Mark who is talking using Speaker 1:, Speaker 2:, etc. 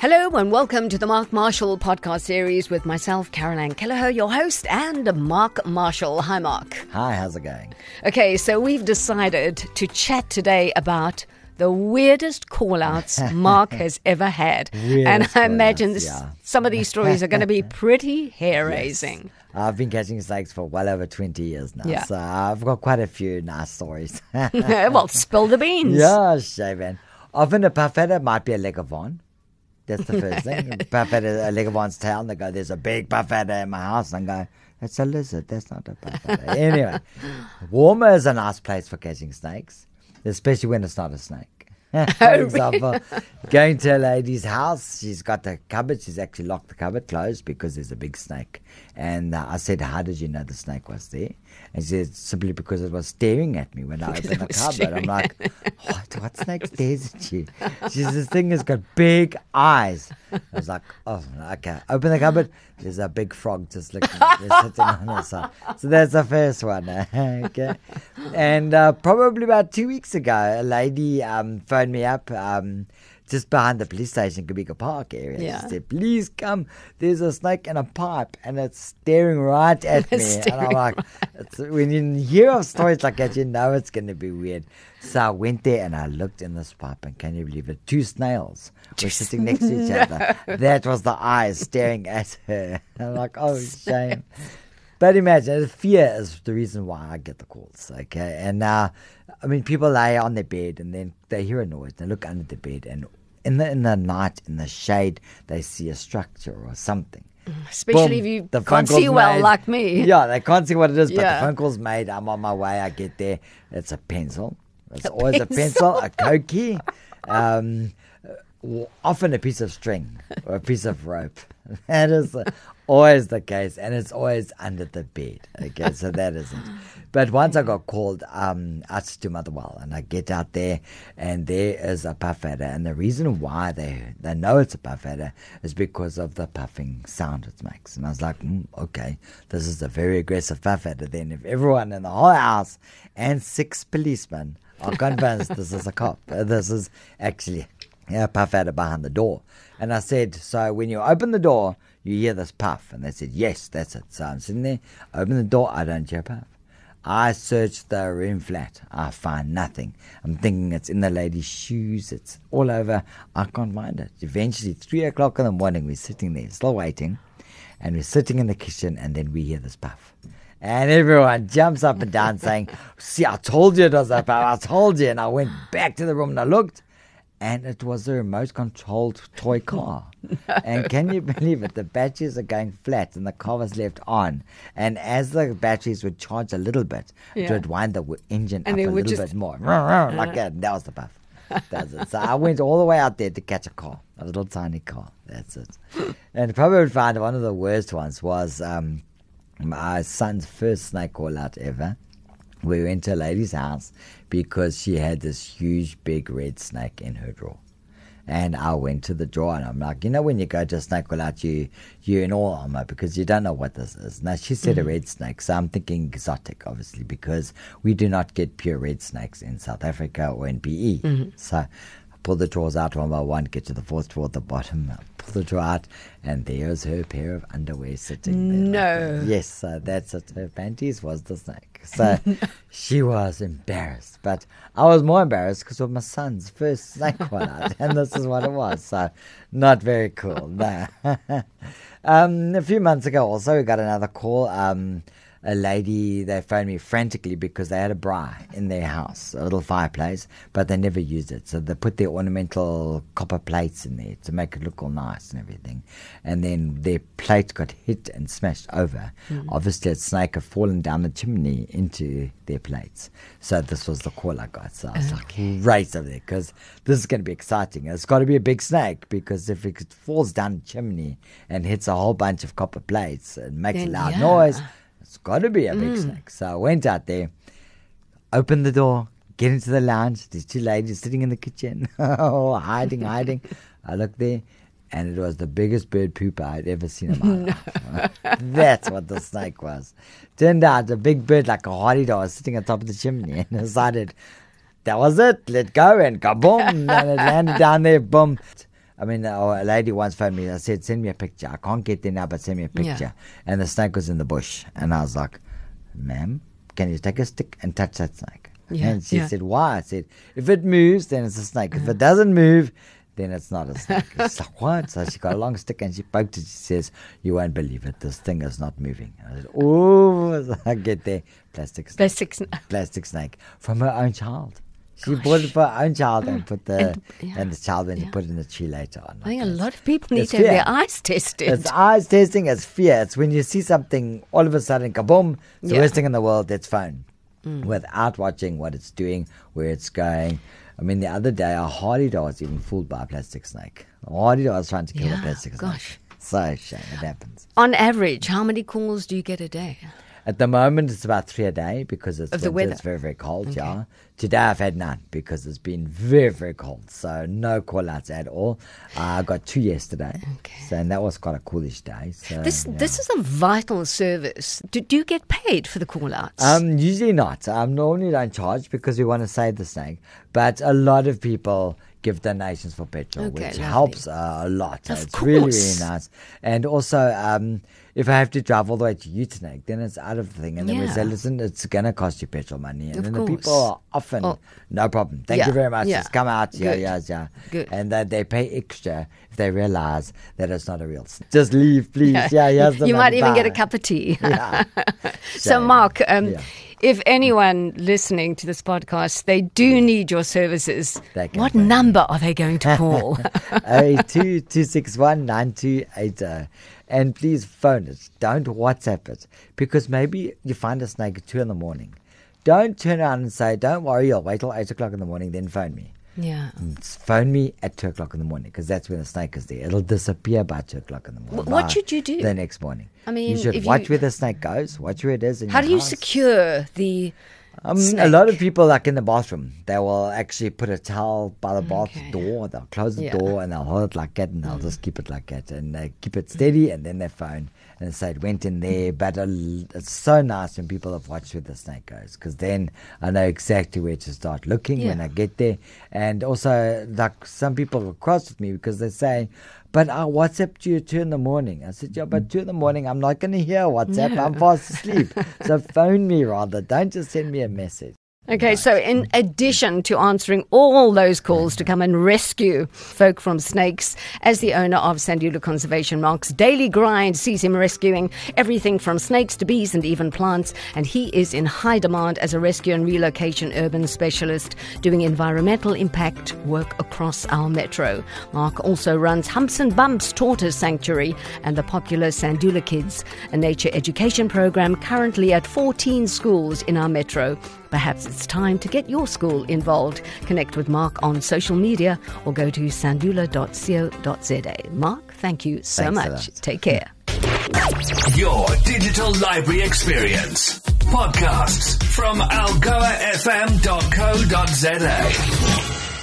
Speaker 1: Hello and welcome to the Mark Marshall podcast series with myself, Caroline Kelleher, your host, and Mark Marshall. Hi, Mark.
Speaker 2: Hi, how's it going?
Speaker 1: Okay, so we've decided to chat today about the weirdest call-outs Mark has ever had. And I imagine some of these stories are going to be pretty hair-raising.
Speaker 2: Yes. I've been catching snakes for well over 20 years now,
Speaker 1: Yeah.
Speaker 2: so I've got quite a few nice stories.
Speaker 1: Well, spill the beans.
Speaker 2: Yeah, shaven. Often a parfait might be a leguavon. That's the first thing. Parfait, a leguavon's tail, and they go, there's a big parfait in my house. And I go, that's a lizard, that's not a parfait. Anyway, warmer is a nice place for catching snakes, especially when it's not a snake. For example, going to a lady's house, she's got the cupboard, she's actually locked the cupboard closed because there's a big snake. And I said, how did you know the snake was there? And she said, simply because it was staring at me when I opened the cupboard. I'm like, what snake stares at you? She says, this thing has got big eyes. I was like, oh, okay. Open the cupboard, there's a big frog just looking at me, sitting on the side. So that's the first one. Okay. And probably about 2 weeks ago, a lady phoned me up just behind the police station, Kabika Park area.
Speaker 1: Yeah.
Speaker 2: She said, please come, there's a snake in a pipe and it's staring right at me. And I'm like, when you hear of stories like that, you know it's going to be weird. So I went there and I looked in this pipe, and can you believe it? 2 snails were sitting next to each other. That was the eyes staring at her. I'm like, oh, shame. But imagine, the fear is the reason why I get the calls, okay? And people lay on their bed and then they hear a noise. They look under the bed, and in the night, in the shade, they see a structure or something.
Speaker 1: Especially if you can't see well like me.
Speaker 2: Yeah, they can't see what it is, but
Speaker 1: Yeah.
Speaker 2: the phone call's made. I'm on my way. I get there. It's a pencil. It's always a pencil, a Cokie, often a piece of string or a piece of rope. That is always the case, and it's always under the bed. Okay, so that isn't. But once I got called out to Motherwell, and I get out there, and there is a parfait, and the reason why they know it's a parfait is because of the puffing sound it makes. And I was like, okay, this is a very aggressive parfait. Then if everyone in the whole house and 6 policemen are convinced this is a cop, this is actually a parfait behind the door. And I said, so when you open the door, you hear this puff. And they said, yes, that's it. So I'm sitting there, open the door, I don't hear a puff. I searched the room flat. I find nothing. I'm thinking it's in the lady's shoes. It's all over. I can't find it. Eventually, 3 o'clock in the morning, we're sitting there, still waiting. And we're sitting in the kitchen, and then we hear this puff. And everyone jumps up and down saying, see, I told you it was a puff. I told you. And I went back to the room and I looked. And it was a remote-controlled toy car. No. And can you believe it? The batteries are going flat and the car was left on. And as the batteries would charge a little bit, it would wind the engine up a little bit more. Like that. That was the puff. That's it. So I went all the way out there to catch a car, a little tiny car. That's it. And probably would find one of the worst ones was my son's first snake call-out ever. We went to a lady's house because she had this huge, big red snake in her drawer. And I went to the drawer and I'm like, when you go to a snake call-out, you're in all armor because you don't know what this is. Now, she said a red snake, so I'm thinking exotic, obviously, because we do not get pure red snakes in South Africa or in PE. Mm-hmm. So I pull the drawers out one by one, get to the 4th drawer at the bottom, pull the drawer out, and there's her pair of underwear sitting there.
Speaker 1: No.
Speaker 2: Yes, so that's it. Her panties was the snake. So she was embarrassed. But I was more embarrassed because of my son's first snake one out, and this is what it was. So not very cool. No. A few months ago also, we got another call. A lady, they phoned me frantically because they had a braai in their house, a little fireplace, but they never used it. So they put their ornamental copper plates in there to make it look all nice and everything. And then their plate got hit and smashed over. Mm-hmm. Obviously, a snake had fallen down the chimney into their plates. So this was the call I got. So I was like, right over there, because this is going to be exciting. It's got to be a big snake, because if it falls down the chimney and hits a whole bunch of copper plates and makes a loud noise, it's got to be a big snake. So I went out there, opened the door, get into the lounge. These 2 ladies sitting in the kitchen, hiding. I looked there, and it was the biggest bird pooper I'd ever seen in my life. That's what the snake was. Turned out a big bird like a hardy-dog was sitting on top of the chimney and decided that was it, let go, and kaboom, and it landed down there, boom. I mean, a lady once phoned me. I said, send me a picture. I can't get there now, but send me a picture. And the snake was in the bush. And I was like, ma'am, can you take a stick and touch that snake? And she said, why? I said, if it moves, then it's a snake. If it doesn't move, then it's not a snake. She's like, what? So she got a long stick and she poked it. She says, you won't believe it. This thing is not moving. And I said, oh, so I get there. Plastic snake from her own child. She bought it for her own child and put and the child went to put it in the tree later on.
Speaker 1: I think a lot of people need to have their eyes tested.
Speaker 2: It's eyes testing, it's fear. It's when you see something, all of a sudden, kaboom, it's the worst thing in the world, that's phone. Without watching what it's doing, where it's going. I mean, the other day, a hardy-dog was even fooled by a plastic snake. A hardy-dog was trying to kill a plastic snake. So shame, it happens.
Speaker 1: On average, how many calls do you get a day?
Speaker 2: At the moment, it's about 3 a day because it's
Speaker 1: the weather.
Speaker 2: It's very, very cold, Today, I've had none because it's been very, very cold. So, no call-outs at all. I got 2 yesterday. So, and that was quite a coolish day. So,
Speaker 1: this is a vital service. Do you get paid for the call-outs?
Speaker 2: Usually not. Normally don't charge because we want to save the snake. But a lot of people give donations for petrol, which helps a lot. So it's really, really nice. And also, if I have to drive all the way to Utenag, then it's out of the thing. And then we say, listen, it's going to cost you petrol money. And then the people are often, no problem. Thank you very much. Just come out. Good. And they pay extra if they realize that it's not a real snake. Just leave, please.
Speaker 1: You might even get a cup of tea. So, Mark, if anyone listening to this podcast, they do need your services, what number are they going to call?
Speaker 2: 261-9280. And please phone it. Don't WhatsApp it. Because maybe you find a snake at 2 in the morning. Don't turn around and say, don't worry, I'll wait till 8 o'clock in the morning, then phone me. Phone me at 2 o'clock in the morning because that's when the snake is there. It'll disappear by 2 o'clock in the morning.
Speaker 1: What should you do?
Speaker 2: The next morning.
Speaker 1: I mean,
Speaker 2: you should watch where the snake goes, watch where it is in your house.
Speaker 1: How do you secure the snake?
Speaker 2: A lot of people, like in the bathroom, they will actually put a towel by the bath door. They'll close the door and they'll hold it like that and they'll just keep it like that. And they keep it steady and then they phone and say it went in there. But it's so nice when people have watched where the snake goes because then I know exactly where to start looking when I get there. And also, like some people will cross with me because they say, but I WhatsApped you at 2 in the morning. I said, but 2 in the morning, I'm not going to hear WhatsApp. No. I'm fast asleep. So phone me rather. Don't just send me a message.
Speaker 1: Okay, so in addition to answering all those calls to come and rescue folk from snakes, as the owner of Sandula Conservation, Mark's daily grind sees him rescuing everything from snakes to bees and even plants, and he is in high demand as a rescue and relocation urban specialist doing environmental impact work across our metro. Mark also runs Humps and Bumps Tortoise Sanctuary and the popular Sandula Kids, a nature education program currently at 14 schools in our metro. Perhaps it's time to get your school involved. Connect with Mark on social media or go to sandula.co.za. Mark, thank you so much. Take care.
Speaker 3: Your digital library experience. Podcasts from algoafm.co.za.